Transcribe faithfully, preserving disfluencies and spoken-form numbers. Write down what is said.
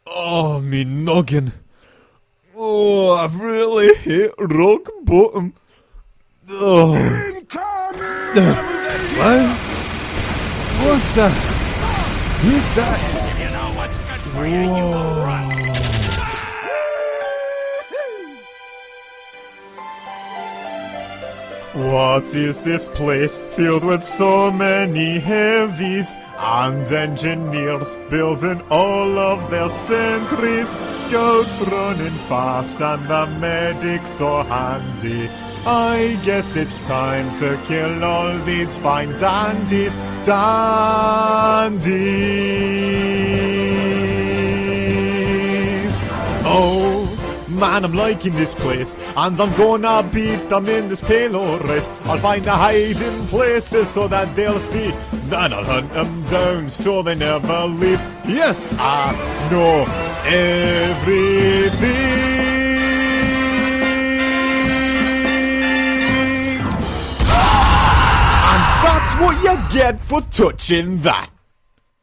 Oh, me noggin. Oh, I've really hit rock bottom. Oh. Incoming! What? What's that? Who's that? You know what's good for you, you will run. What is this place filled with so many heavies and engineers building all of their sentries? Scouts running fast and the medics so handy. I guess it's time to kill all these fine dandies. Dandies. Oh. Man, I'm liking this place, and I'm gonna beat them in this payload race. I'll find the hiding places so that they'll see, then I'll hunt them down so they never leave. Yes, I know everything. And that's what you get for touching that.